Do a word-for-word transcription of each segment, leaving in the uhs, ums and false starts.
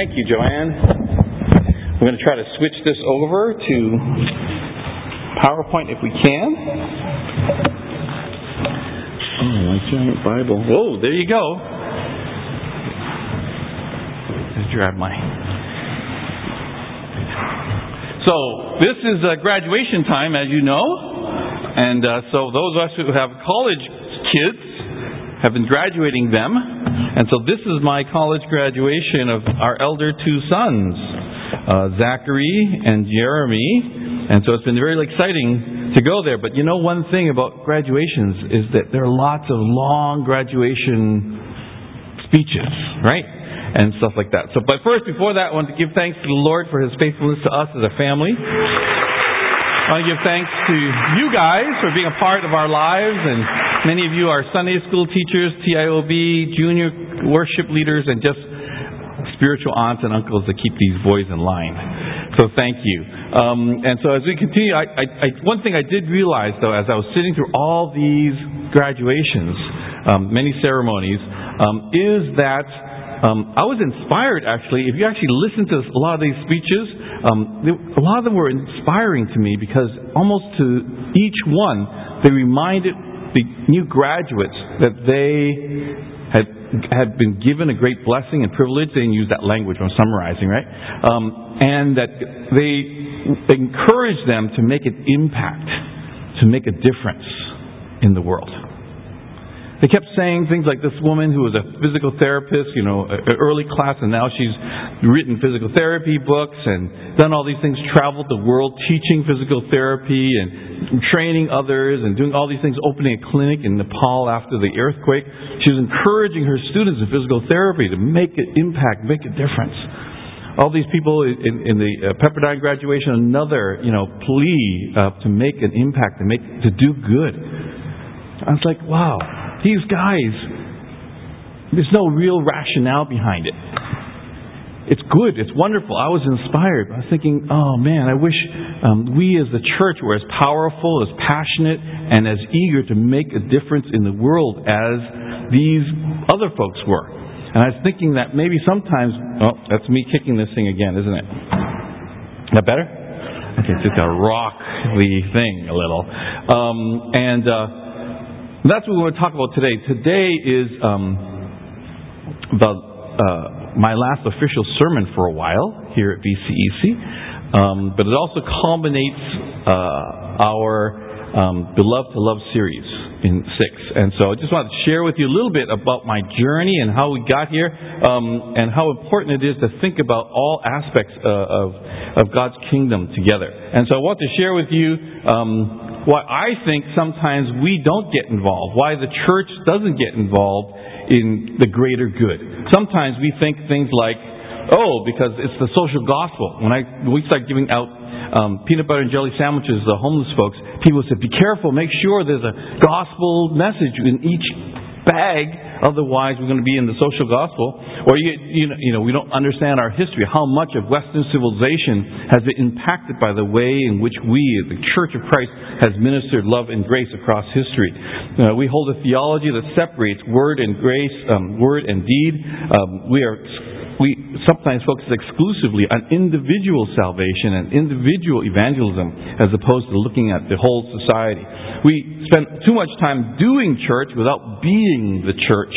Thank you, Joanne. We're going to try to switch this over to PowerPoint if we can. Oh, my giant Bible. Whoa, there you go. Let's grab my... So, this is uh, graduation time, as you know. And uh, so those of us who have college kids have been graduating them. And so this is my college graduation of our elder two sons, uh, Zachary and Jeremy. And so it's been very exciting to go there. But you know one thing about graduations is that there are lots of long graduation speeches, right? And stuff like that. So, but first, before that, I want to give thanks to the Lord for His faithfulness to us as a family. I want to give thanks to you guys for being a part of our lives, and many of you are Sunday school teachers, T I O B, junior worship leaders, and just spiritual aunts and uncles that keep these boys in line. So thank you. Um, and so as we continue, I, I, I, one thing I did realize, though, as I was sitting through all these graduations, um, many ceremonies, um, is that Um, I was inspired, actually. If you actually listen to a lot of these speeches, um, they, a lot of them were inspiring to me because almost to each one, they reminded the new graduates that they had had been given a great blessing and privilege. They didn't use that language when I'm summarizing, right? Um, and that they encouraged them to make an impact, to make a difference in the world. They kept saying things like this woman who was a physical therapist, you know, an early class, and now she's written physical therapy books and done all these things, traveled the world teaching physical therapy and training others and doing all these things, opening a clinic in Nepal after the earthquake. She was encouraging her students in physical therapy to make an impact, make a difference. All these people in, in the Pepperdine graduation, another, you know, plea uh, to make an impact, to make to do good. I was like, wow. These guys, there's no real rationale behind it. It's good. It's wonderful. I was inspired. I was thinking, oh man, I wish um, we as the church were as powerful, as passionate, and as eager to make a difference in the world as these other folks were. And I was thinking that maybe sometimes, oh, that's me kicking this thing again, isn't it? Is that better? Okay, it's just a rock the thing a little. Um, and, uh, That's what we want to talk about today. Today is um, about uh, my last official sermon for a while here at B C E C, um, but it also culminates uh, our um, Beloved to Love series in six. And so I just wanted to share with you a little bit about my journey and how we got here, um, and how important it is to think about all aspects uh, of of God's kingdom together. And so I want to share with you Um, why I think sometimes we don't get involved, why the church doesn't get involved in the greater good. Sometimes we think things like, oh, because it's the social gospel. When I when we start giving out um, peanut butter and jelly sandwiches to the homeless folks, people say, be careful, make sure there's a gospel message in each bag, otherwise we're going to be in the social gospel. Or you, you know, you know, we don't understand our history, how much of Western civilization has been impacted by the way in which we, the Church of Christ, has ministered love and grace across history. Uh, we hold a theology that separates word and grace, um, word and deed. Um, we are we sometimes focus exclusively on individual salvation and individual evangelism as opposed to looking at the whole society. We spend too much time doing church without being the church.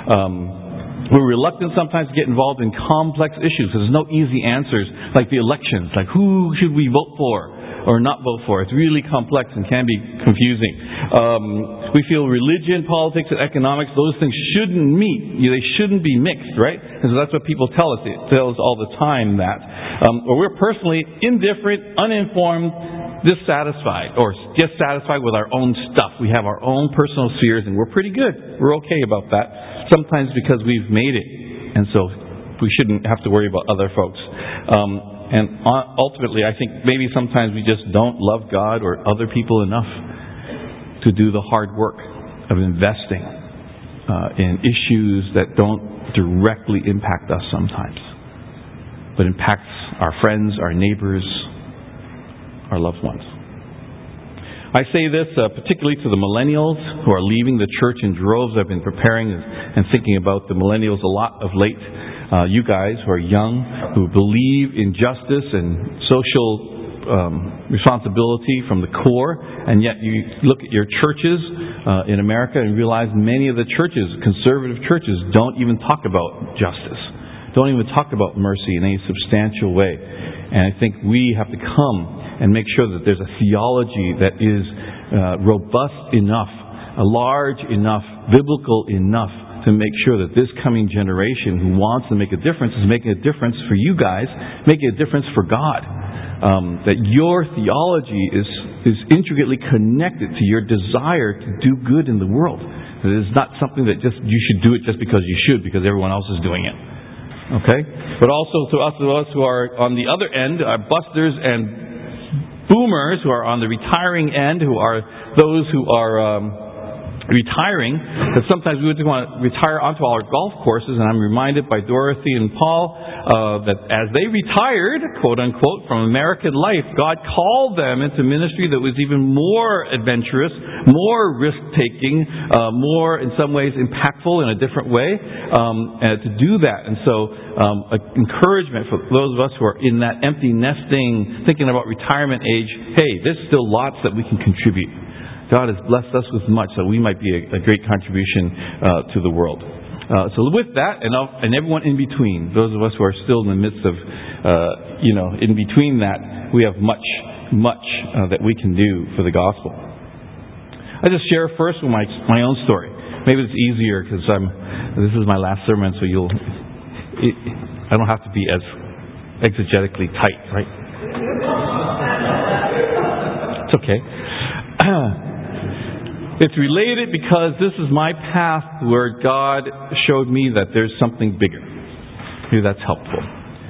Um, we're reluctant sometimes to get involved in complex issues. There's no easy answers like the elections, like who should we vote for or not vote for. It's really complex and can be confusing. Um, we feel religion, politics, and economics, those things shouldn't meet. They shouldn't be mixed, right? And so that's what people tell us. They tell us all the time that. Um, or we're personally indifferent, uninformed, dissatisfied, or just satisfied with our own stuff. We have our own personal spheres, and we're pretty good. We're okay about that. Sometimes because we've made it, and so we shouldn't have to worry about other folks. Um, and ultimately, I think maybe sometimes we just don't love God or other people enough to do the hard work of investing uh, in issues that don't directly impact us sometimes, but impacts our friends, our neighbors, our loved ones. I say this uh, particularly to the millennials who are leaving the church in droves. I've been preparing and thinking about the millennials a lot of late. uh, you guys who are young, who believe in justice and social um, responsibility from the core, and yet you look at your churches uh, in America and realize many of the churches, conservative churches, don't even talk about justice, don't even talk about mercy in any substantial way. And I think we have to come and make sure that there's a theology that is uh, robust enough, a large enough, biblical enough to make sure that this coming generation who wants to make a difference is making a difference for you guys, making a difference for God. Um, that your theology is is intricately connected to your desire to do good in the world. It is not something that just you should do it just because you should, because everyone else is doing it. Okay? But also to us, to us who are on the other end, are busters and boomers, who are on the retiring end, who are those who are um, retiring, that sometimes we would want to retire onto our golf courses, and I'm reminded by Dorothy and Paul uh, that as they retired, quote unquote, from American life, God called them into ministry that was even more adventurous, more risk-taking, uh, more in some ways impactful in a different way, um, and to do that. And so um, an encouragement for those of us who are in that empty nesting, thinking about retirement age, hey, there's still lots that we can contribute. God has blessed us with much, so we might be a, a great contribution uh, to the world. Uh, so with that, and, and everyone in between, those of us who are still in the midst of, uh, you know, in between that, we have much, much uh, that we can do for the gospel. I just share first with my my own story. Maybe it's easier because I'm. This is my last sermon, so you'll. It, I don't have to be as exegetically tight, right? It's okay. It's related because this is my path where God showed me that there's something bigger. Maybe that's helpful.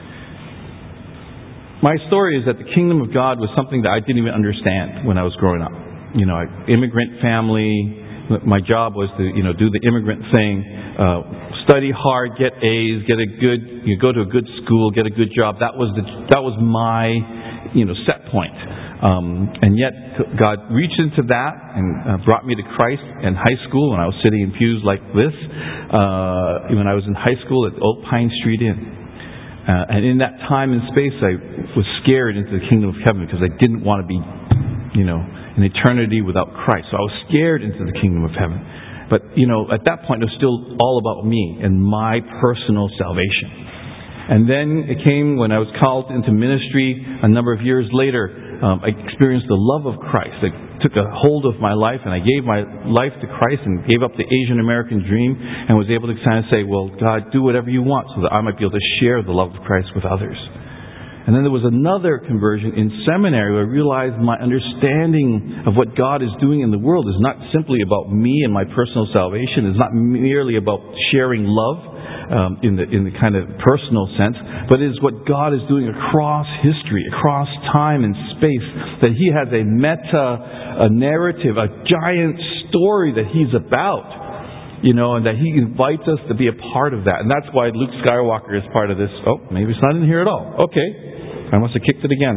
My story is that the kingdom of God was something that I didn't even understand when I was growing up. You know, immigrant family. My job was to, you know, do the immigrant thing, uh, study hard, get A's, get a good, you go to a good school, get a good job. That was the that was my, you know, set point. Um, and yet God reached into that and uh, brought me to Christ in high school when I was sitting in pews like this. Uh, when I was in high school at Old Pine Street Inn. Uh, and in that time and space, I was scared into the kingdom of heaven because I didn't want to be, you know, an eternity without Christ. So I was scared into the kingdom of heaven. But, you know, at that point, it was still all about me and my personal salvation. And then it came when I was called into ministry a number of years later. Um, I experienced the love of Christ that took a hold of my life, and I gave my life to Christ and gave up the Asian American dream and was able to kind of say, well, God, do whatever you want so that I might be able to share the love of Christ with others. And then there was another conversion in seminary where I realized my understanding of what God is doing in the world is not simply about me and my personal salvation. It's not merely about sharing love um, in the in the kind of personal sense, but it is what God is doing across history, across time and space, that He has a meta a narrative, a giant story that He's about. You know, and that He invites us to be a part of that. And that's why Luke Skywalker is part of this. Oh, maybe it's not in here at all. Okay. I must have kicked it again.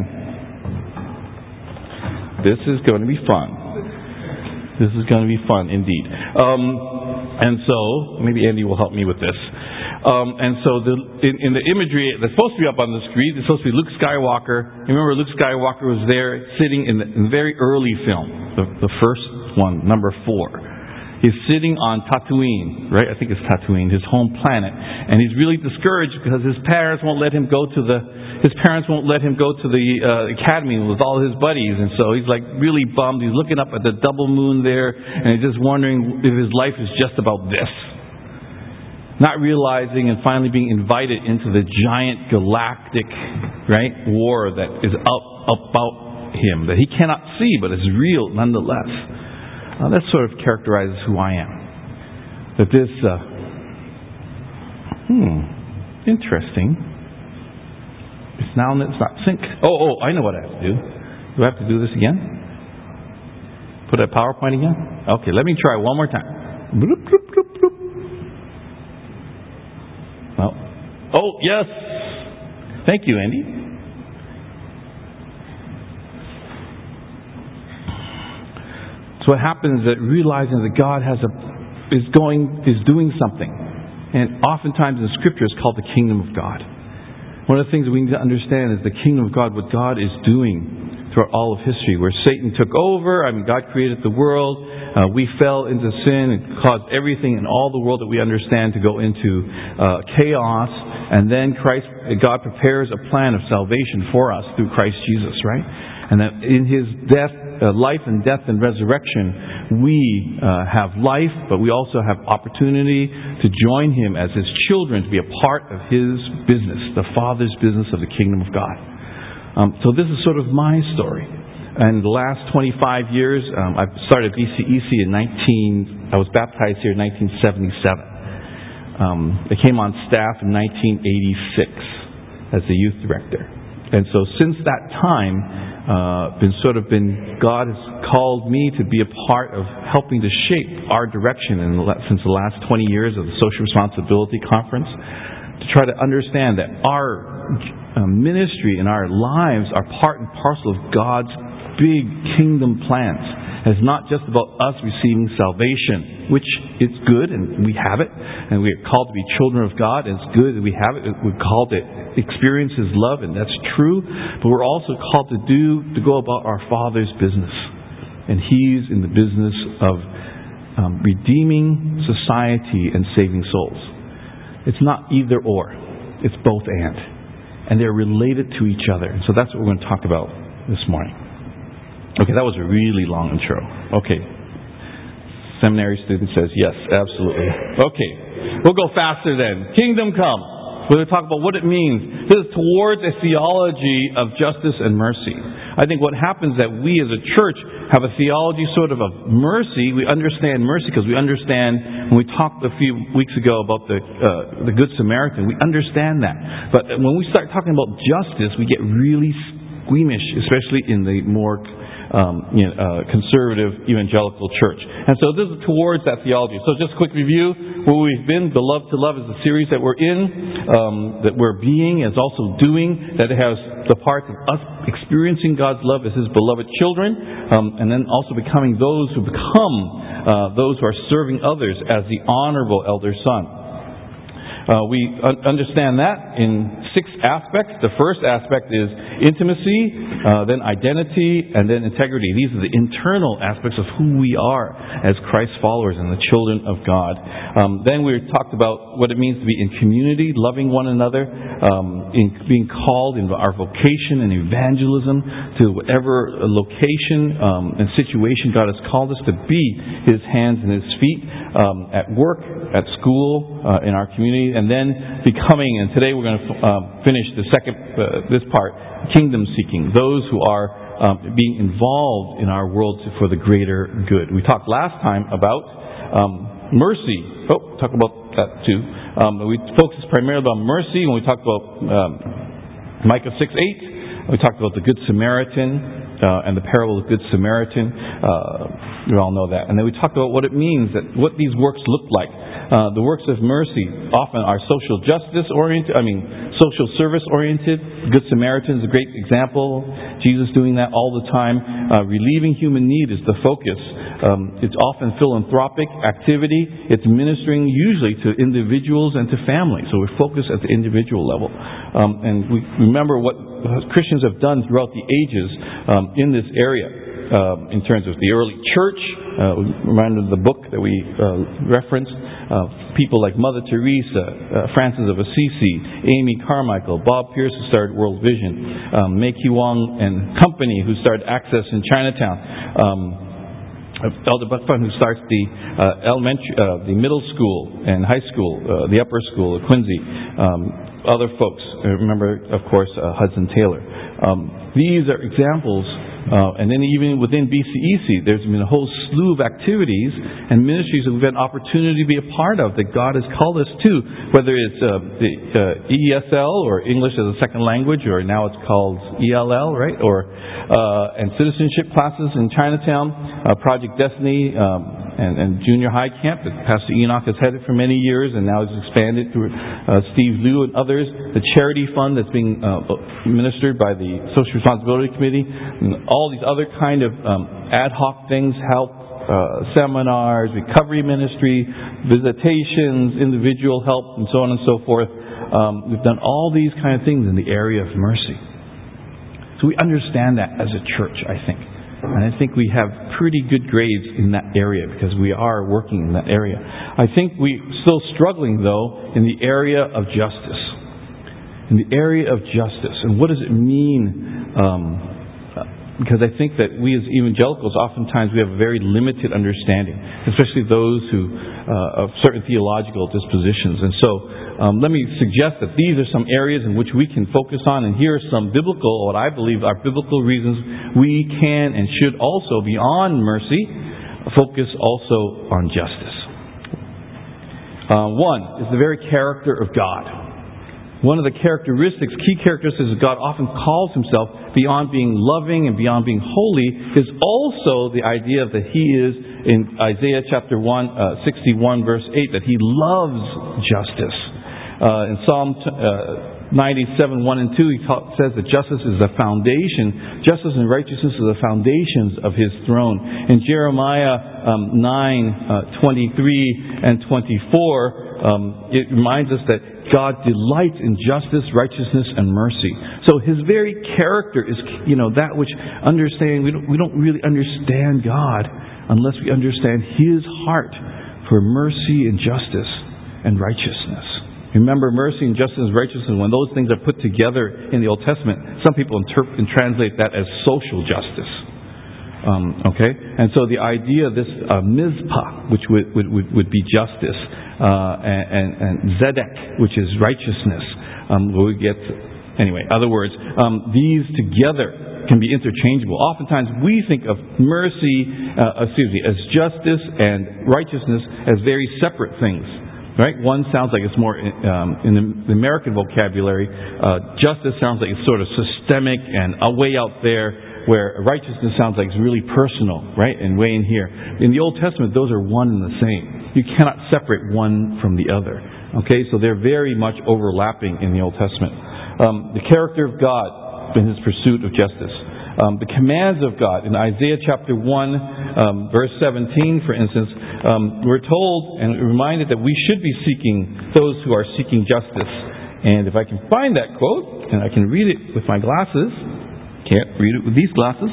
This is going to be fun. This is going to be fun indeed. Um, and so, maybe Andy will help me with this. Um, and so the, in, in the imagery that's supposed to be up on the screen, it's supposed to be Luke Skywalker. Remember, Luke Skywalker was there sitting in the, in the very early film, the, the first one, number four. He's sitting on Tatooine, right? I think it's Tatooine, his home planet. And he's really discouraged because his parents won't let him go to the his parents won't let him go to the uh, academy with all his buddies. And so he's like really bummed. He's looking up at the double moon there and he's just wondering if his life is just about this. Not realizing and finally being invited into the giant galactic, right, war that is out about him, that he cannot see but is real nonetheless. Uh, that sort of characterizes who I am. That this, uh, hmm, interesting. It's now, it's not sync. Oh, oh, I know what I have to do. Do I have to do this again? Put a PowerPoint again? Okay, let me try one more time. Bloop, bloop, bloop, bloop. Well, oh, yes. Thank you, Andy. So what happens is that realizing that God has a is going is doing something and oftentimes in Scripture it's called the kingdom of God. One of the things we need to understand is the kingdom of God, what God is doing throughout all of history, where Satan took over. I mean, God created the world. Uh, we fell into sin and caused everything in all the world that we understand to go into uh, chaos. And then Christ, God prepares a plan of salvation for us through Christ Jesus, right? And that in His death, uh, life and death and resurrection, we uh, have life, but we also have opportunity to join Him as His children, to be a part of His business, the Father's business of the kingdom of God. Um, so this is sort of my story. And the last twenty-five years, um, I started B C E C in nineteen. I was baptized here in nineteen seventy-seven. Um, I came on staff in nineteen eighty-six as the youth director. And so since that time, uh, been sort of been God has called me to be a part of helping to shape our direction in the, since the last twenty years of the Social Responsibility Conference, to try to understand that our uh, ministry and our lives are part and parcel of God's big kingdom plans. It's not just about us receiving salvation, which is good, and we have it, and we are called to be children of God, and it's good that we have it. We're called to experience His love, and that's true. But we're also called to do to go about our Father's business, and He's in the business of um, redeeming society and saving souls. It's not either or; it's both and. And they're related to each other. And so that's what we're going to talk about this morning. Okay, that was a really long intro. Okay. Seminary student says, yes, absolutely. Okay, we'll go faster then. Kingdom come. We're going to talk about what it means. This is towards a theology of justice and mercy. I think what happens is that we as a church have a theology sort of of mercy. We understand mercy because we understand, when we talked a few weeks ago about the uh, the Good Samaritan, we understand that. But when we start talking about justice, we get really squeamish, especially in the more Um, you know, uh, conservative evangelical church. And so this is towards that theology. So just a quick review where we've been. Beloved to Love is the series that we're in, um, that we're being, is also doing, that it has the parts of us experiencing God's love as His beloved children, um, and then also becoming those who become uh, those who are serving others as the honorable elder son. Uh, we un- understand that in six aspects. The first aspect is intimacy, uh, then identity, and then integrity. These are the internal aspects of who we are as Christ's followers and the children of God. Um, then we talked about what it means to be in community, loving one another, um, in being called in our vocation and evangelism to whatever location um, and situation God has called us to be His hands and His feet, um, at work, at school, uh, in our community, and then becoming, and today we're going to uh, finish the second, uh, this part, kingdom seeking, those who are um, being involved in our world for the greater good. We talked last time about um, mercy. Oh, talk about that too. Um, we focused primarily on mercy when we talked about um, Micah six eight. We talked about the Good Samaritan. Uh, and the parable of the Good Samaritan. Uh, we all know that. And then we talked about what it means, that what these works look like. Uh, the works of mercy often are social justice oriented, I mean, social service oriented. Good Samaritan is a great example. Jesus doing that all the time. Uh, relieving human need is the focus. Um, it's often philanthropic activity. It's ministering usually to individuals and to families. So we're focused at the individual level. Um, and we remember what Christians have done throughout the ages um, in this area, uh, in terms of the early church. Uh, we reminded of the book that we uh, referenced. Uh, people like Mother Teresa, uh, Francis of Assisi, Amy Carmichael, Bob Pierce, who started World Vision, um, Mei Qi Wang and Company, who started Access in Chinatown. Um, Elder Buck Fun, who starts the uh, elementary, uh, the middle school and high school, uh, the upper school at Quincy. Um, other folks, uh, remember, of course, uh, Hudson Taylor. Um, these are examples, uh, and then even within B C E C, there's been a whole slew of activities and ministries that we've had opportunity to be a part of that God has called us to, whether it's uh, the uh, E S L or English as a second language, or now it's called E L L, right? Or uh, and citizenship classes in Chinatown, uh, Project Destiny. Um, And, and junior high camp that Pastor Enoch has headed for many years, and now has expanded through uh, Steve Liu and others. The charity fund that's being uh, ministered by the Social Responsibility Committee, and all these other kind of um, ad hoc things, help uh, seminars, recovery ministry, visitations, individual help, and so on and so forth. Um, we've done all these kind of things in the area of mercy. So we understand that as a church, I think. And I think we have pretty good grades in that area because we are working in that area. I think we're still struggling, though, in the area of justice. In the area of justice. And what does it mean? Um, because I think that we as evangelicals, oftentimes we have a very limited understanding, especially those who uh, of certain theological dispositions. And so um, let me suggest that these are some areas in which we can focus on, and here are some biblical, what I believe are biblical reasons we can and should also, beyond mercy, focus also on justice. Uh, one is the very character of God. One of the characteristics, key characteristics of God often calls Himself, beyond being loving and beyond being holy, is also the idea that He is, in Isaiah chapter one, uh, sixty-one, verse eight, that He loves justice. Uh, in Psalm uh, ninety-seven, one and two, He ta- says that justice is the foundation, justice and righteousness are the foundations of His throne. In Jeremiah um, nine, uh, twenty-three and twenty-four, um, it reminds us that God delights in justice, righteousness, and mercy. So His very character is, you know, that which understanding, we don't, we don't really understand God unless we understand His heart for mercy and justice and righteousness. Remember, mercy and justice and righteousness, when those things are put together in the Old Testament, some people interpret and translate that as social justice. Um, okay? And so the idea of this uh, mizpah, which would, would, would, would be justice, uh, and, and, and zedek, which is righteousness, um, we get, anyway, other words, um, these together can be interchangeable. Oftentimes we think of mercy, uh, excuse me, as justice and righteousness as very separate things. Right? One sounds like it's more, um, in the American vocabulary, uh, justice sounds like it's sort of systemic and a way out there, where righteousness sounds like it's really personal, right? And way in here. In the Old Testament, those are one and the same. You cannot separate one from the other. Okay? So they're very much overlapping in the Old Testament. Um, the character of God in His pursuit of justice. Um, the commands of God. In Isaiah chapter one, um, verse seventeen, for instance, um, we're told and reminded that we should be seeking those who are seeking justice. And if I can find that quote, and I can read it with my glasses, can't read it with these glasses.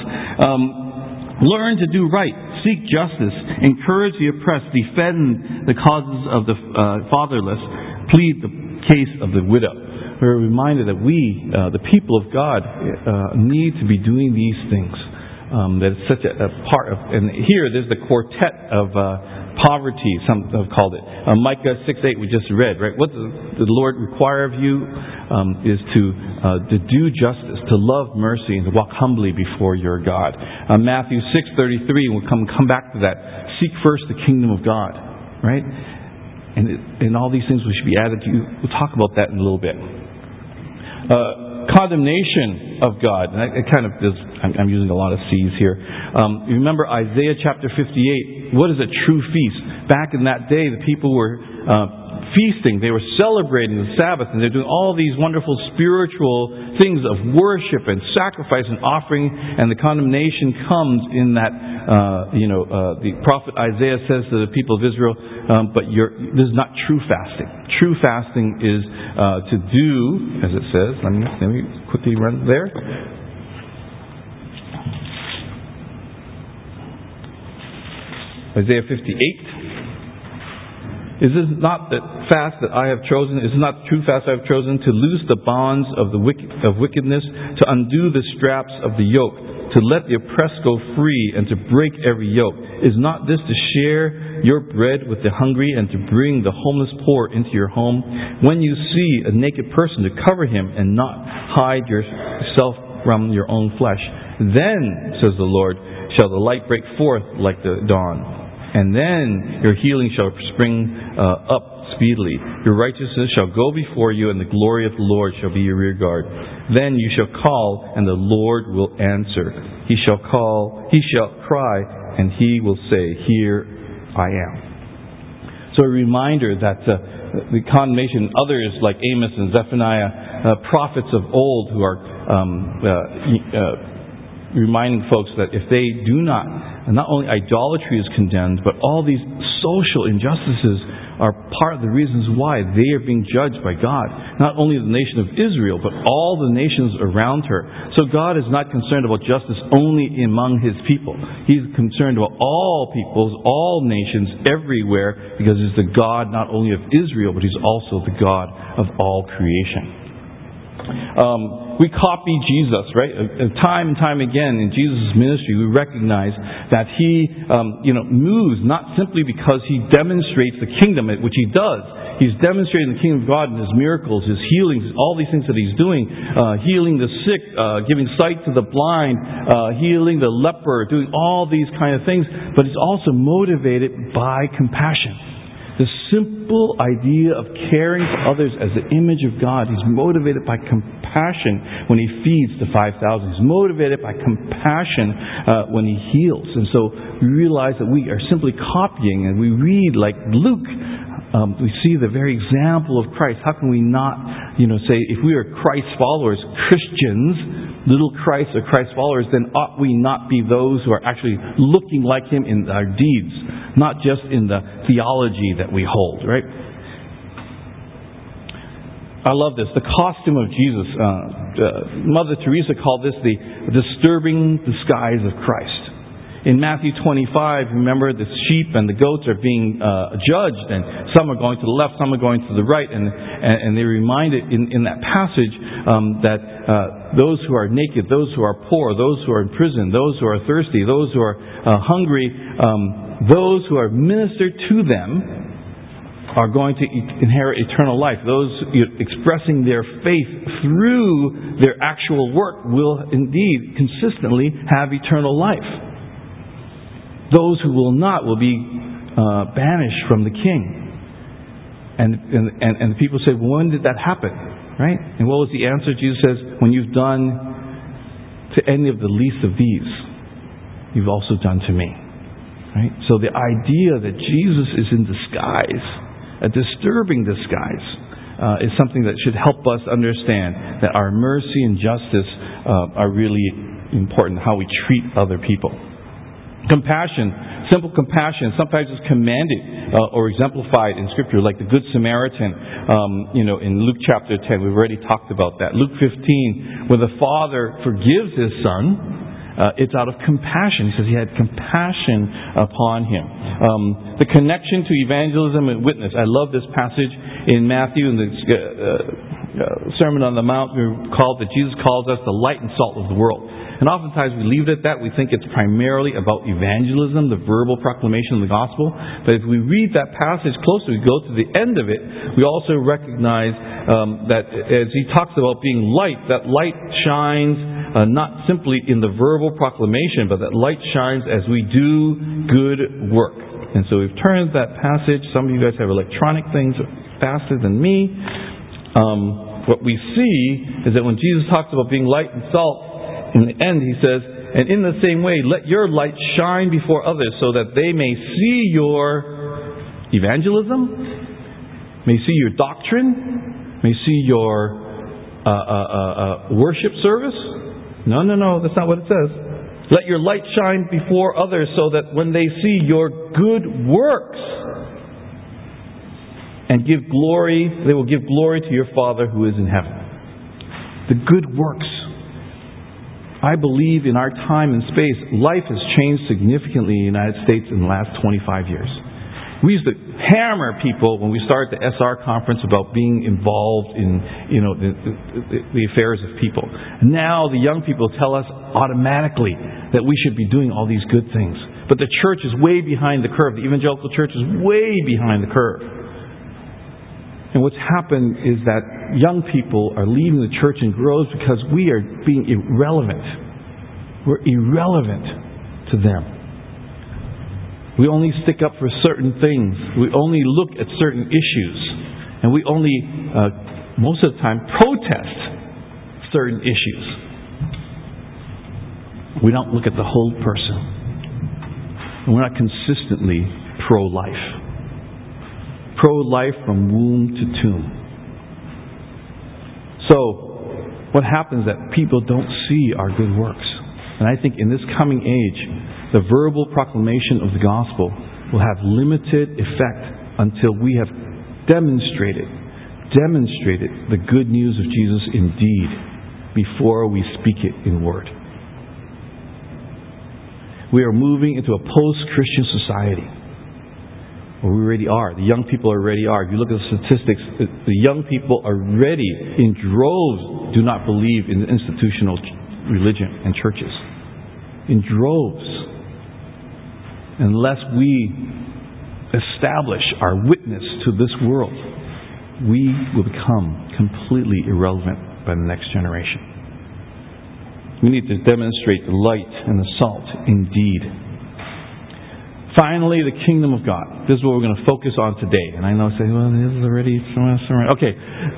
Um, learn to do right. Seek justice. Encourage the oppressed. Defend the causes of the uh, fatherless. Plead the case of the widow. We're reminded that we, uh, the people of God, uh, need to be doing these things. Um, that it's such a, a part of, and here there's the quartet of uh, poverty, some have called it. Uh, Micah six eight we just read, right? What does the Lord require of you um, is to uh, to do justice, to love mercy, and to walk humbly before your God. Uh, Matthew six thirty-three, we'll come come back to that. Seek first the kingdom of God, right? And it, and all these things we should be added to. We'll talk about that in a little bit. Uh, condemnation of God. And it kind of is, I'm, I'm using a lot of C's here. Um, you remember Isaiah chapter fifty-eight. What is a true feast? Back in that day, the people were uh, feasting. They were celebrating the Sabbath, and they're doing all these wonderful spiritual things of worship and sacrifice and offering. And the condemnation comes in that, uh, you know, uh, the prophet Isaiah says to the people of Israel, um, but you're, this is not true fasting. True fasting is uh, to do, as it says, let me, let me quickly run there. Isaiah fifty-eight. Is this not the fast that I have chosen? Is it not the true fast I have chosen? To loose the bonds of the wicked, of wickedness, to undo the straps of the yoke, to let the oppressed go free, and to break every yoke. Is not this to share your bread with the hungry, and to bring the homeless poor into your home? When you see a naked person, to cover him, and not hide yourself from your own flesh. Then, says the Lord, shall the light break forth like the dawn. And then your healing shall spring uh, up speedily. Your righteousness shall go before you, and the glory of the Lord shall be your rear guard. Then you shall call, and the Lord will answer. He shall call, he shall cry, and he will say, Here I am. So a reminder that uh, the condemnation, others like Amos and Zephaniah, uh, prophets of old who are um, uh, uh, reminding folks that if they do not and not only idolatry is condemned, but all these social injustices are part of the reasons why they are being judged by God. Not only the nation of Israel, but all the nations around her. So God is not concerned about justice only among His people. He's concerned about all peoples, all nations, everywhere, because He's the God not only of Israel, but He's also the God of all creation. Um, we copy Jesus, right? Time and time again in Jesus' ministry, we recognize that He, um, you know, moves not simply because He demonstrates the kingdom, which He does. He's demonstrating the kingdom of God in His miracles, His healings, all these things that He's doing, uh, healing the sick, uh, giving sight to the blind, uh, healing the leper, doing all these kind of things. But He's also motivated by compassion. The simple idea of caring for others as the image of God. He's motivated by compassion when He feeds the five thousand. He's motivated by compassion uh, when He heals. And so we realize that we are simply copying, and we read like Luke. Um, we see the very example of Christ. How can we not, you know, say, if we are Christ followers, Christians, little Christ or Christ followers, then ought we not be those who are actually looking like Him in our deeds, not just in the theology that we hold, right? I love this. The costume of Jesus. Uh, uh, Mother Teresa called this the disturbing disguise of Christ. In Matthew twenty-five, remember, the sheep and the goats are being uh, judged, and some are going to the left, some are going to the right, and and, and they're reminded in, in that passage um, that uh, those who are naked, those who are poor, those who are in prison, those who are thirsty, those who are uh, hungry, um, those who are ministered to them are going to inherit eternal life. Those expressing their faith through their actual work will indeed consistently have eternal life. Those who will not will be uh, banished from the king. And, and and and the people say, well, when did that happen? Right? And what was the answer? Jesus says, when you've done to any of the least of these, you've also done to me. Right? So the idea that Jesus is in disguise, a disturbing disguise, uh, is something that should help us understand that our mercy and justice uh, are really important, how we treat other people. Compassion, simple compassion, sometimes is commanded uh, or exemplified in Scripture, like the Good Samaritan, um, you know, in Luke chapter ten. We've already talked about that. Luke fifteen, where the Father forgives His Son, uh, it's out of compassion. He says He had compassion upon him. Um, the connection to evangelism and witness. I love this passage in Matthew in the uh, uh, Sermon on the Mount. We're called that Jesus calls us the light and salt of the world. And oftentimes we leave it at that. We think it's primarily about evangelism, the verbal proclamation of the gospel. But if we read that passage closely, we go to the end of it, we also recognize um, that as he talks about being light, that light shines uh, not simply in the verbal proclamation, but that light shines as we do good work. And so we've turned that passage. Some of you guys have electronic things faster than me. Um, what we see is that when Jesus talks about being light and salt, in the end, he says, and in the same way, let your light shine before others so that they may see your evangelism, may see your doctrine, may see your uh, uh, uh, worship service. No, no, no, that's not what it says. Let your light shine before others so that when they see your good works and give glory, they will give glory to your Father who is in heaven. The good works. I believe in our time and space, life has changed significantly in the United States in the last twenty-five years. We used to hammer people when we started the S R conference about being involved in, you know, the, the, the affairs of people. Now the young people tell us automatically that we should be doing all these good things. But the church is way behind the curve. The evangelical church is way behind the curve. And what's happened is that young people are leaving the church in groves because we are being irrelevant. We're irrelevant to them. We only stick up for certain things. We only look at certain issues. And we only, uh, most of the time, protest certain issues. We don't look at the whole person. And we're not consistently pro-life. Pro-life from womb to tomb. So, what happens is that people don't see our good works. And I think in this coming age, the verbal proclamation of the gospel will have limited effect until we have demonstrated, demonstrated the good news of Jesus in deed before we speak it in word. We are moving into a post-Christian society. Well, we already are. The young people already are. If you look at the statistics, the young people already, in droves, do not believe in institutional religion and churches. In droves. Unless we establish our witness to this world, we will become completely irrelevant by the next generation. We need to demonstrate the light and the salt indeed. Finally, the kingdom of God. This is what we're going to focus on today. And I know I say, well, this is already... Okay.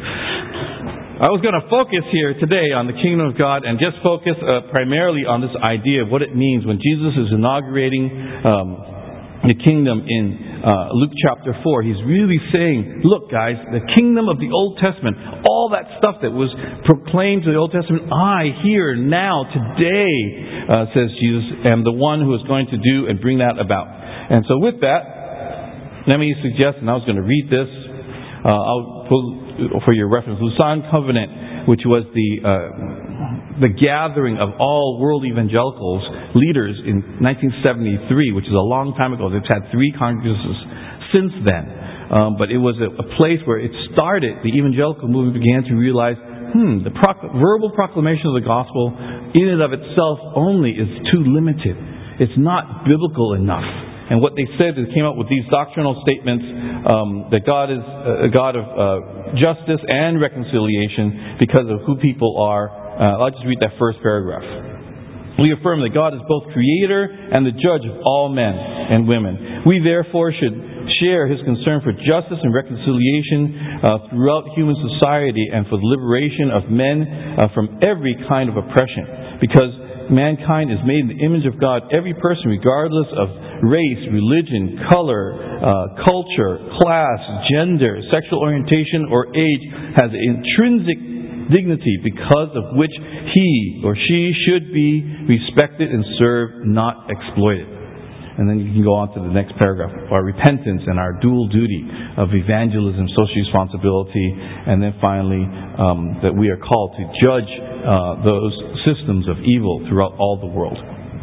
I was going to focus here today on the kingdom of God and just focus uh, primarily on this idea of what it means when Jesus is inaugurating um, the kingdom in uh, Luke chapter four. He's really saying, look guys, the kingdom of the Old Testament, all that stuff that was proclaimed to the Old Testament, I here now today, uh, says Jesus, am the one who is going to do and bring that about. And so with that, let me suggest, and I was going to read this, uh, I'll put for your reference, Lausanne Covenant, which was the uh, the gathering of all world evangelicals, leaders in nineteen seventy-three, which is a long time ago. They've had three congresses since then. Um, but it was a, a place where it started, the evangelical movement began to realize, hmm, the proc- verbal proclamation of the gospel in and of itself only is too limited. It's not biblical enough. And what they said is came up with these doctrinal statements um, that God is a God of uh, justice and reconciliation because of who people are. Uh, I'll just read that first paragraph. We affirm that God is both creator and the judge of all men and women. We therefore should share His concern for justice and reconciliation uh, throughout human society and for the liberation of men uh, from every kind of oppression. Because mankind is made in the image of God, every person, regardless of race, religion, color, uh, culture, class, gender, sexual orientation, or age, has intrinsic dignity because of which he or she should be respected and served, not exploited. And then you can go on to the next paragraph, our repentance and our dual duty of evangelism, social responsibility, and then finally um, that we are called to judge uh, those systems of evil throughout all the world.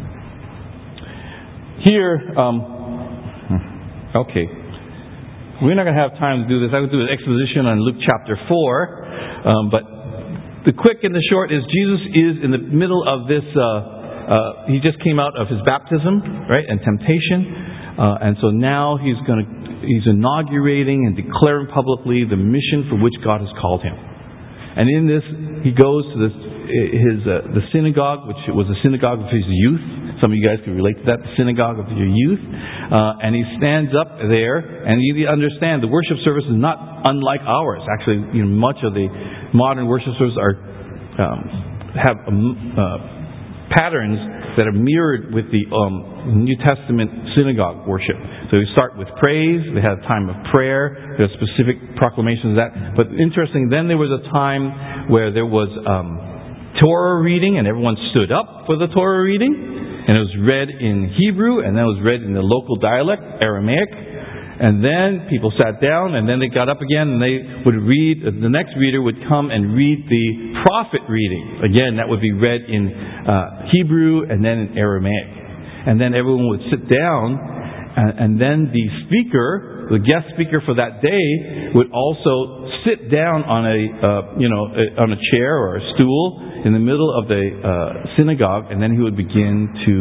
Here, um, okay, we're not going to have time to do this. I would do an exposition on Luke chapter four, um, but the quick and the short is Jesus is in the middle of this. Uh, Uh, he just came out of his baptism, right, and temptation, uh, and so now he's going to he's inaugurating and declaring publicly the mission for which God has called him. And in this, he goes to this his uh, the synagogue, which was the synagogue of his youth. Some of you guys can relate to that, the synagogue of your youth. Uh, and he stands up there, and you understand the worship service is not unlike ours. Actually, you know, much of the modern worship services are um, have a. Uh, patterns that are mirrored with the um, New Testament synagogue worship. So we start with praise, they have a time of prayer, there are specific proclamations of that. But interesting, then there was a time where there was um, Torah reading, and everyone stood up for the Torah reading, and it was read in Hebrew, and then it was read in the local dialect, Aramaic. And then people sat down, and then they got up again, and they would read, the next reader would come and read the prophet reading. Again, that would be read in uh, Hebrew and then in Aramaic. And then everyone would sit down, and, and then the speaker, the guest speaker for that day, would also sit down on a, uh, you know, on a chair or a stool in the middle of the uh, synagogue, and then he would begin to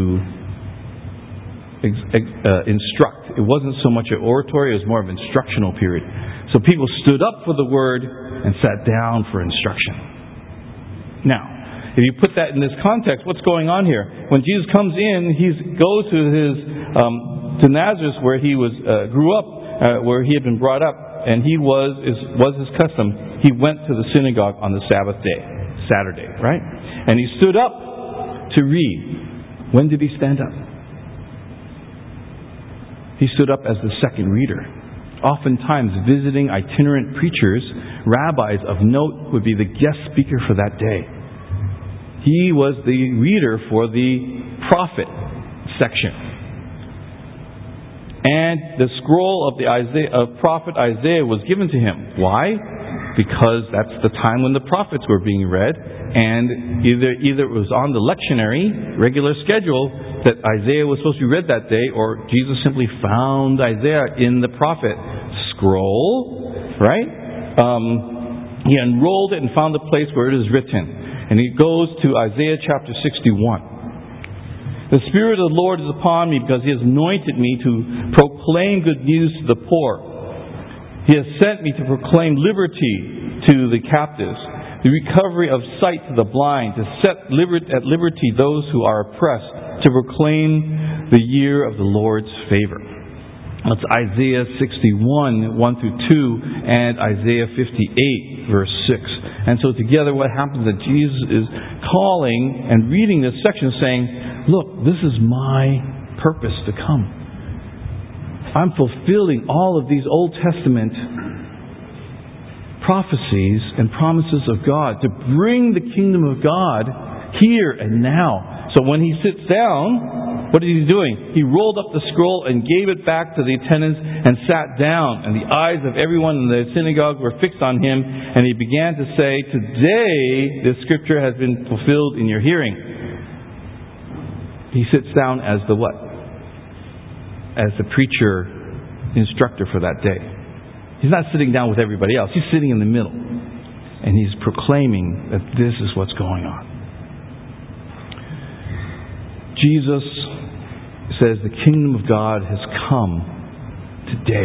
Ex- ex- uh, instruct. It wasn't so much an oratory, it was more of an instructional period. So people stood up for the word and sat down for instruction. Now, if you put that in this context, what's going on here? When Jesus comes in, he goes to his um, to Nazareth, where he was uh, grew up, uh, where he had been brought up, and he was is, was his custom. He went to the synagogue on the Sabbath day, Saturday, right? And he stood up to read. When did he stand up? He stood up as the second reader. Oftentimes, visiting itinerant preachers, rabbis of note, would be the guest speaker for that day. He was the reader for the prophet, section. And the scroll of the Isaiah, of prophet Isaiah was given to him. Why? Because that's the time when the prophets were being read, and either either it was on the lectionary, regular schedule, that Isaiah was supposed to be read that day, or Jesus simply found Isaiah in the prophet scroll, right? Um, he unrolled it and found the place where it is written. And he goes to Isaiah chapter sixty-one. The Spirit of the Lord is upon me because He has anointed me to proclaim good news to the poor. He has sent me to proclaim liberty to the captives, the recovery of sight to the blind, to set at liberty those who are oppressed, to proclaim the year of the Lord's favor. That's Isaiah sixty-one, one through two, and Isaiah fifty-eight, verse six. And so together what happens is that Jesus is calling and reading this section saying, look, this is my purpose to come. I'm fulfilling all of these Old Testament prophecies and promises of God to bring the kingdom of God here and now. So when He sits down, what is He doing? He rolled up the scroll and gave it back to the attendants and sat down. And the eyes of everyone in the synagogue were fixed on Him. And He began to say, today this scripture has been fulfilled in your hearing. He sits down as the what? As the preacher, instructor for that day. He's not sitting down with everybody else. He's sitting in the middle. And He's proclaiming that this is what's going on. Jesus says the kingdom of God has come today.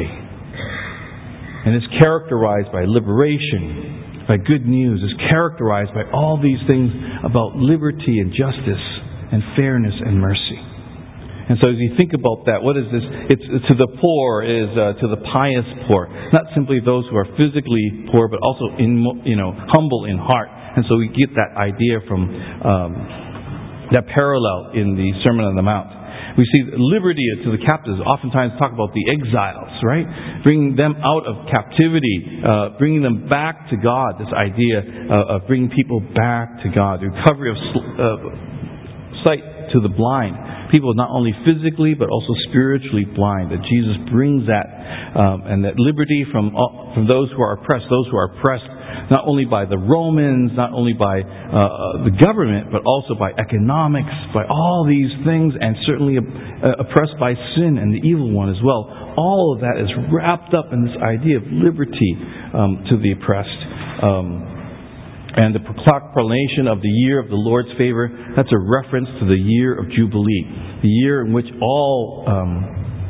And it's characterized by liberation, by good news. It's characterized by all these things about liberty and justice and fairness and mercy. And so as you think about that, what is this? It's to the poor, is uh, to the pious poor. Not simply those who are physically poor, but also in, you know, humble in heart. And so we get that idea from um, that parallel in the Sermon on the Mount. We see liberty to the captives. Oftentimes talk about the exiles, right? Bringing them out of captivity, uh, bringing them back to God. This idea uh, of bringing people back to God. The recovery of uh, sight to the blind. People not only physically but also spiritually blind. That Jesus brings that, um, and that liberty from uh, from those who are oppressed. Those who are oppressed not only by the Romans, not only by uh, the government, but also by economics, by all these things, and certainly uh, oppressed by sin and the evil one as well. All of that is wrapped up in this idea of liberty um, to the oppressed. Um, and the proclamation of the year of the Lord's favor, that's a reference to the year of Jubilee, the year in which all um,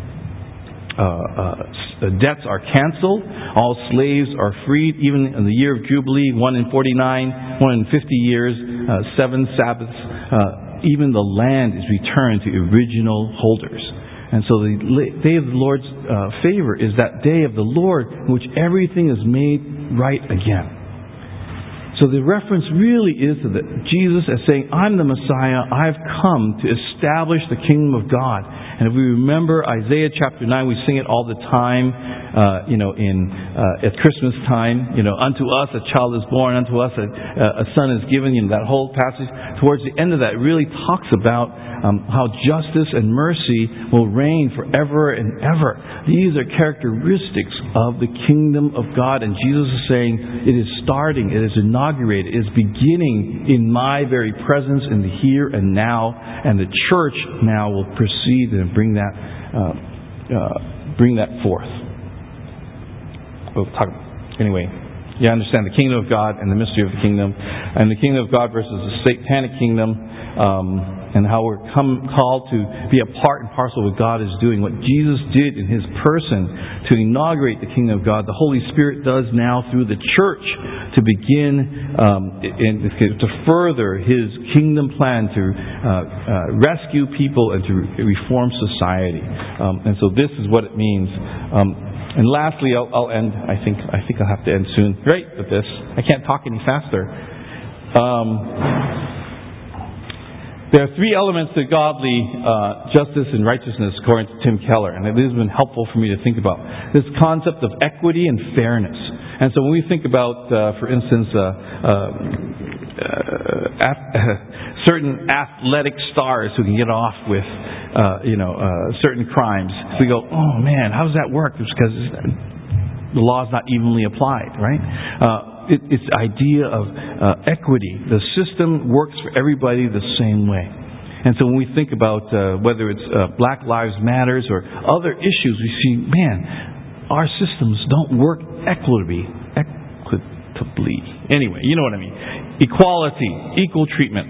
Uh, uh, debts are canceled, all slaves are freed, even in the year of Jubilee, one in forty-nine, one in fifty years, uh, seven Sabbaths, uh, even the land is returned to original holders. And so the day of the Lord's uh, favor is that day of the Lord in which everything is made right again. So the reference really is to the, Jesus as saying, I'm the Messiah, I've come to establish the kingdom of God. And if we remember Isaiah chapter nine, we sing it all the time, uh, you know, in uh, at Christmas time, you know, unto us a child is born, unto us a, a son is given, you know, that whole passage. Towards the end of that, it really talks about um, how justice and mercy will reign forever and ever. These are characteristics of the kingdom of God. And Jesus is saying, it is starting, it is inaugurated, it is beginning in my very presence in the here and now. And the church now will proceed and bring that uh, uh, bring that forth. We'll talk anyway. You understand the kingdom of God and the mystery of the kingdom, and the kingdom of God versus the satanic kingdom, um, and how we're come, called to be a part and parcel of what God is doing. What Jesus did in His person to inaugurate the kingdom of God, the Holy Spirit does now through the church to begin um, in, to further His kingdom plan to uh, uh, rescue people and to reform society. Um, and so this is what it means. Um, and lastly, I'll, I'll end. I think I think I'll have to end soon. Right with this, I can't talk any faster. Um, There are three elements to godly uh, justice and righteousness, according to Tim Keller, and it has been helpful for me to think about this concept of equity and fairness. And so when we think about, uh, for instance, uh, uh, uh, af- certain athletic stars who can get off with uh, you know, uh, certain crimes, we go, oh man, how does that work? It's because the law is not evenly applied, right? Uh, it, it's the idea of uh, equity. The system works for everybody the same way. And so when we think about uh, whether it's uh, Black Lives Matters or other issues, we see, man, our systems don't work equitably. Equitably. Anyway, you know what I mean. Equality, equal treatment.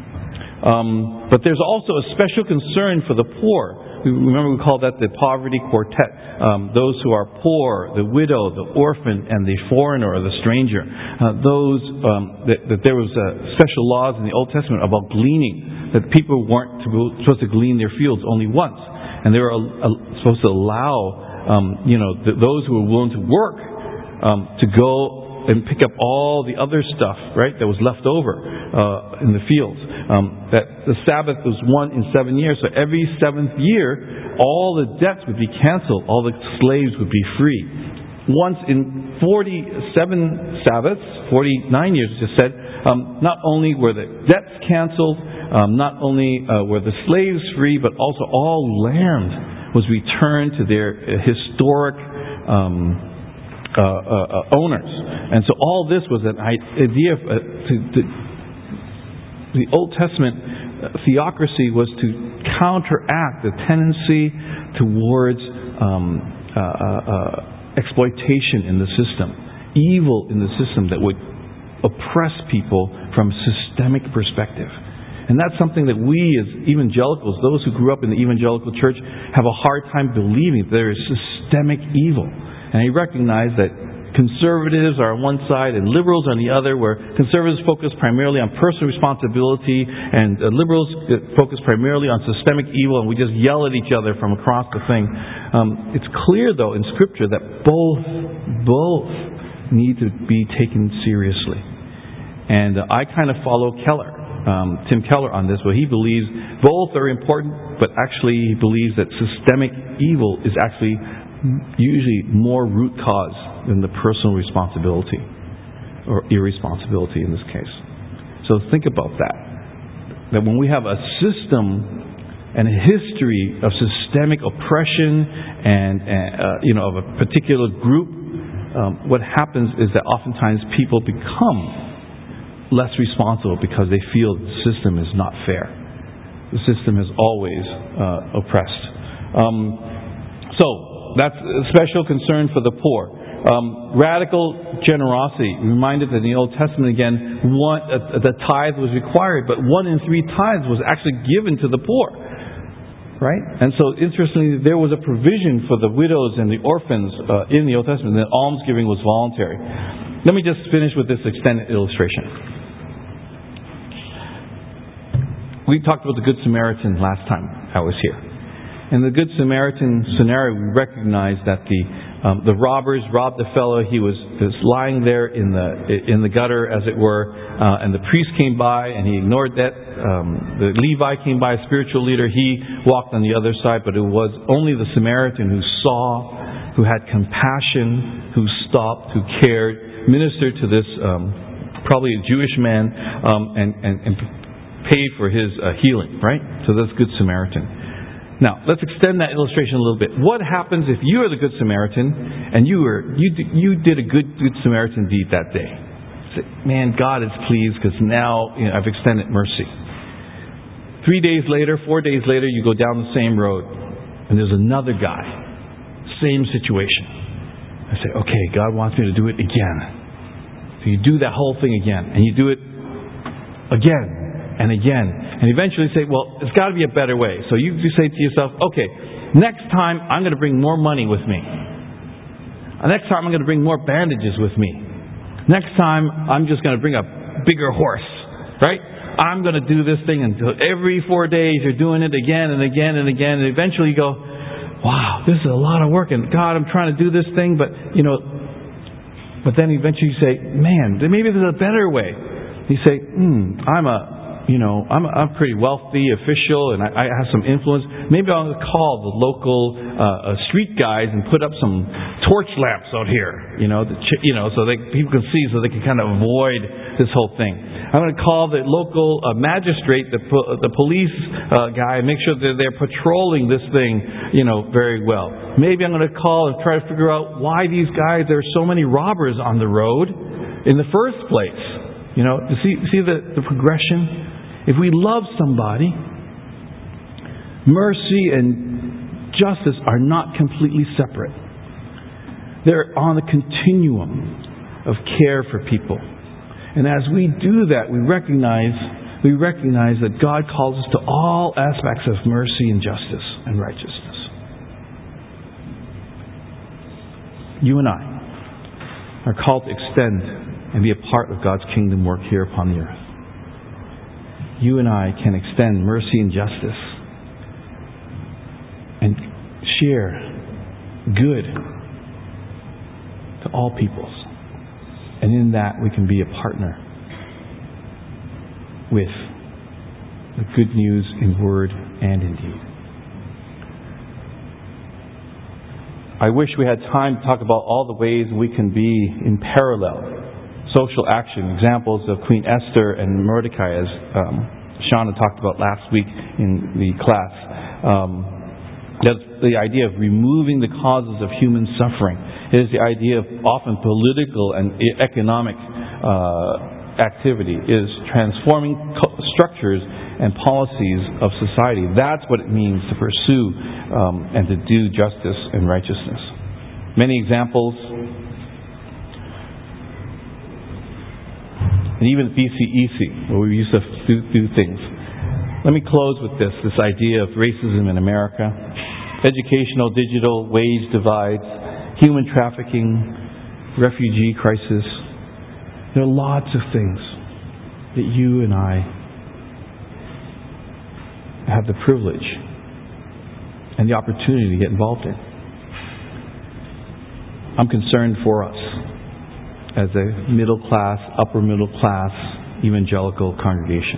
Um, but there's also a special concern for the poor. We, remember we call that the poverty quartet. Um, those who are poor, the widow, the orphan, and the foreigner or the stranger. Uh, those um, that, that there was uh, special laws in the Old Testament about gleaning. That people weren't supposed to glean their fields only once, and they were supposed to allow, um, you know, th- those who were willing to work um, to go and pick up all the other stuff, right, that was left over uh, in the fields. Um, that the Sabbath was one in seven years, so every seventh year, all the debts would be canceled, all the slaves would be free. Once in forty-seven Sabbaths, forty-nine years, it just said, um, not only were the debts canceled. Um, not only uh, were the slaves free, but also all land was returned to their uh, historic um, uh, uh, owners. And so all this was an idea of, uh, to, to, the Old Testament uh, theocracy was to counteract the tendency towards um, uh, uh, exploitation in the system, evil in the system that would oppress people from a systemic perspective. And that's something that we as evangelicals, those who grew up in the evangelical church, have a hard time believing. There is systemic evil. And I recognize that conservatives are on one side and liberals on the other, where conservatives focus primarily on personal responsibility and uh, liberals focus primarily on systemic evil, and we just yell at each other from across the thing. Um, it's clear, though, in Scripture that both, both need to be taken seriously. And uh, I kind of follow Keller. Um, Tim Keller on this, where he believes both are important, but actually he believes that systemic evil is actually usually more root cause than the personal responsibility or irresponsibility in this case. So think about that. That when we have a system and a history of systemic oppression and, uh, you know, of a particular group, um, what happens is that oftentimes people become less responsible because they feel the system is not fair. The system is always uh, oppressed. Um, so that's a special concern for the poor. Um, radical generosity. Reminded that in the Old Testament again, one, uh, the tithe was required, but one in three tithes was actually given to the poor. Right? And so interestingly, there was a provision for the widows and the orphans uh, in the Old Testament. That almsgiving was voluntary. Let me just finish with this extended illustration. We talked about the Good Samaritan last time I was here. In the Good Samaritan scenario, we recognized that the um, the robbers robbed the fellow. He was just lying there in the in the gutter, as it were, uh, and the priest came by and he ignored that. Um, the Levi came by, a spiritual leader. He walked on the other side, but it was only the Samaritan who saw, who had compassion, who stopped, who cared, ministered to this um, probably a Jewish man, um, and and. and paid for his uh, healing, right? So that's Good Samaritan. Now, let's extend that illustration a little bit. What happens if you are the Good Samaritan and you were you you did a good Good Samaritan deed that day? Say, man, God is pleased because now you know, I've extended mercy. Three days later, four days later, you go down the same road and there's another guy, same situation. I say, okay, God wants me to do it again. So you do that whole thing again, and you do it again. And again, and eventually say, well, it's got to be a better way. So you, you say to yourself, okay, next time I'm going to bring more money with me. Next time I'm going to bring more bandages with me. Next time I'm just going to bring a bigger horse, right? I'm going to do this thing until every four days you're doing it again and again and again. And eventually you go, wow, this is a lot of work. And God, I'm trying to do this thing, but, you know, but then eventually you say, man, maybe there's a better way. You say, hmm, I'm a you know, I'm I'm a pretty wealthy official and I, I have some influence. Maybe I'll call the local uh, street guys and put up some torch lamps out here, you know, the, you know, so they people can see, so they can kind of avoid this whole thing. I'm going to call the local uh, magistrate, the the police uh, guy, and make sure that they're patrolling this thing, you know, very well. Maybe I'm going to call and try to figure out why these guys, there are so many robbers on the road in the first place. You know, you see, see the, the progression? If we love somebody, mercy and justice are not completely separate. They're on a continuum of care for people. And as we do that, we recognize we recognize that God calls us to all aspects of mercy and justice and righteousness. You and I are called to extend and be a part of God's kingdom work here upon the earth. You and I can extend mercy and justice and share good to all peoples. And in that we can be a partner with the good news in word and in deed. I wish we had time to talk about all the ways we can be in parallel social action, examples of Queen Esther and Mordecai, as um, Shauna talked about last week in the class. Um, that's the idea of removing the causes of human suffering. It is the idea of often political and economic uh, activity. It is transforming co- structures and policies of society. That's what it means to pursue um, and to do justice and righteousness. Many examples. And even at B C E C, where we used to do, do things. Let me close with this, this idea of racism in America. Educational, digital, wage divides, human trafficking, refugee crisis. There are lots of things that you and I have the privilege and the opportunity to get involved in. I'm concerned for us as a middle class, upper middle class, evangelical congregation.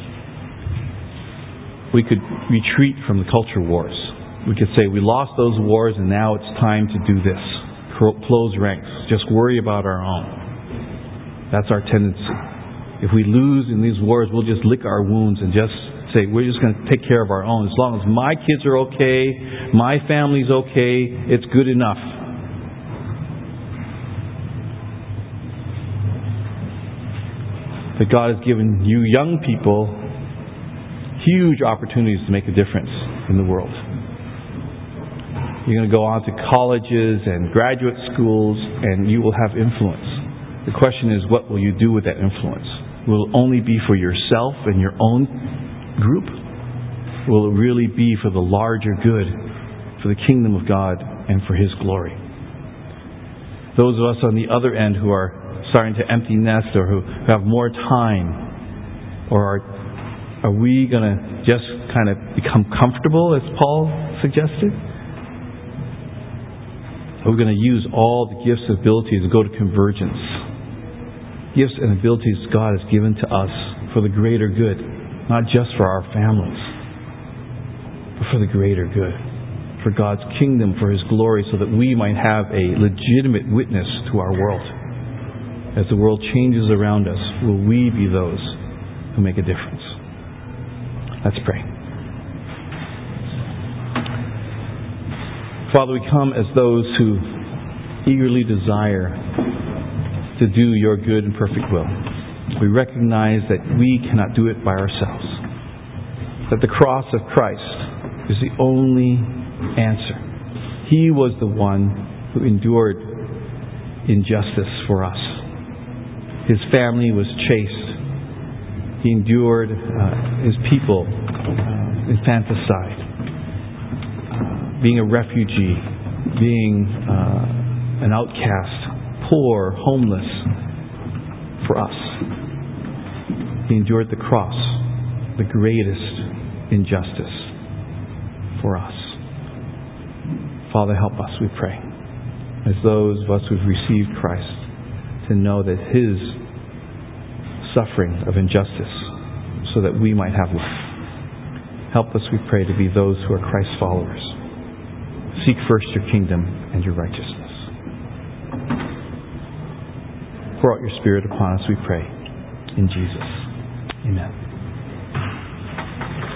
We could retreat from the culture wars. We could say we lost those wars and now it's time to do this. Close ranks. Just worry about our own. That's our tendency. If we lose in these wars, we'll just lick our wounds and just say, we're just going to take care of our own. As long as my kids are okay, my family's okay, it's good enough. That God has given you young people huge opportunities to make a difference in the world. You're going to go on to colleges and graduate schools and you will have influence. The question is, what will you do with that influence? Will it only be for yourself and your own group? Will it really be for the larger good, for the kingdom of God and for His glory? Those of us on the other end who are starting to empty nest or who have more time, or are, are we going to just kind of become comfortable, as Paul suggested? Are we going to use all the gifts and abilities and go to convergence? Gifts and abilities God has given to us for the greater good, not just for our families, but for the greater good, for God's kingdom, for His glory, so that we might have a legitimate witness to our world. As the world changes around us, will we be those who make a difference? Let's pray. Father, we come as those who eagerly desire to do your good and perfect will. We recognize that we cannot do it by ourselves. That the cross of Christ is the only answer. He was the one who endured injustice for us. His family was chased. He endured uh, his people uh, infanticide, uh, being a refugee, being uh, an outcast, poor, homeless for us. He endured the cross, the greatest injustice for us. Father, help us, we pray, as those of us who've received Christ, to know that His suffering of injustice so that we might have life. Help us, we pray, to be those who are Christ followers. Seek first your kingdom and your righteousness. Pour out your Spirit upon us, we pray. In Jesus. Amen.